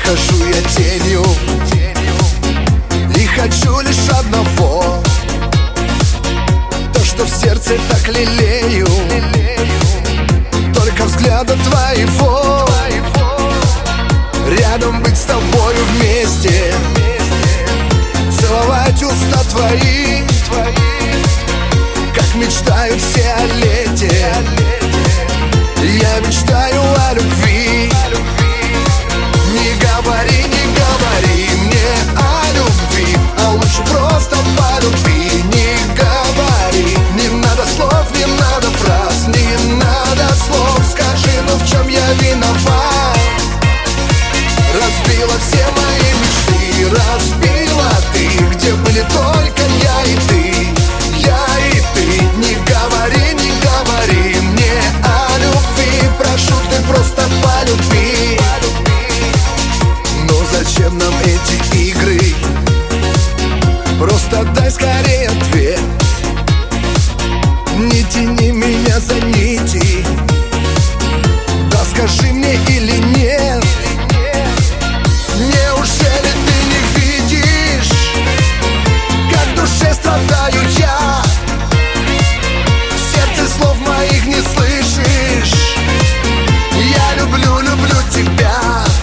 хожу я тенью и хочу лишь одного, то, что в сердце так лелею, только взгляда твоего. Рядом быть с тобою вместе, целовать уста твои, как мечтают все о лете. Я мечтаю о любви. Не говори мне о любви, а лучше просто полюби. Не говори, не надо слов, не надо фраз, не надо слов. Скажи, ну в чем я виноват? Разбила все мои мечты, разбила ты, где были только я и ты, я и ты. Не говори мне о любви, прошу, ты просто полюби. Но зачем нам эти игры? Просто дай скорее ответ. Не тяни меня за нити, да скажи мне или нет. Неужели ты не видишь, как в душе страдаю я? В сердце слов моих не слышишь. Я люблю тебя.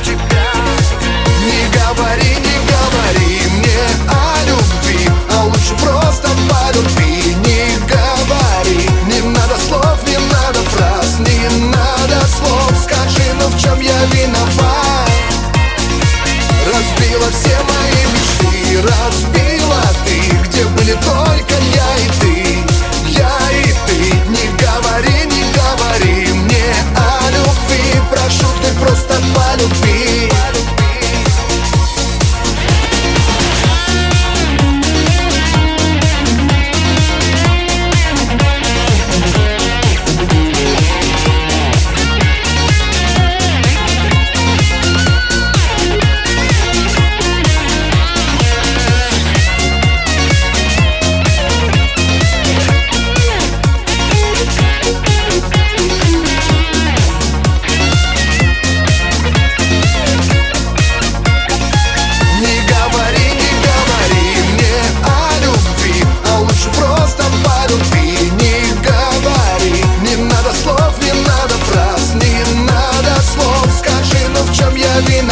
Не говори мне о любви, а лучше просто полюби. Не говори, не надо слов, не надо фраз, не надо слов. Скажи, ну в чем я виноват? Разбила все мои мечты, разбила ты, где были только я и ты, я и ты. Не говори мне о любви, прошу, ты просто полюби. Вина.